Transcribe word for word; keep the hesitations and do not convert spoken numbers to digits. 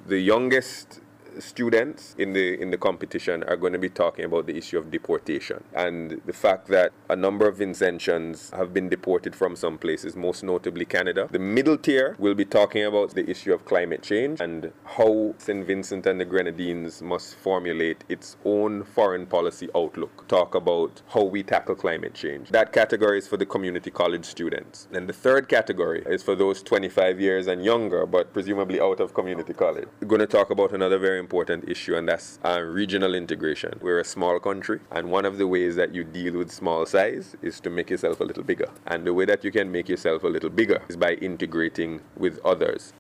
The youngest students in the in the competition are going to be talking about the issue of deportation and the fact that a number of Vincentians have been deported from some places, most notably Canada. The middle tier will be talking about the issue of climate change and how Saint Vincent and the Grenadines must formulate its own foreign policy outlook. Talk about how we tackle climate change. That category is for the community college students. And the third category is for those twenty-five years and younger, but presumably out of community college. We're going to talk about another very important issue, and that's uh, regional integration. We're a small country, and one of the ways that you deal with small size is to make yourself a little bigger. And the way that you can make yourself a little bigger is by integrating with others.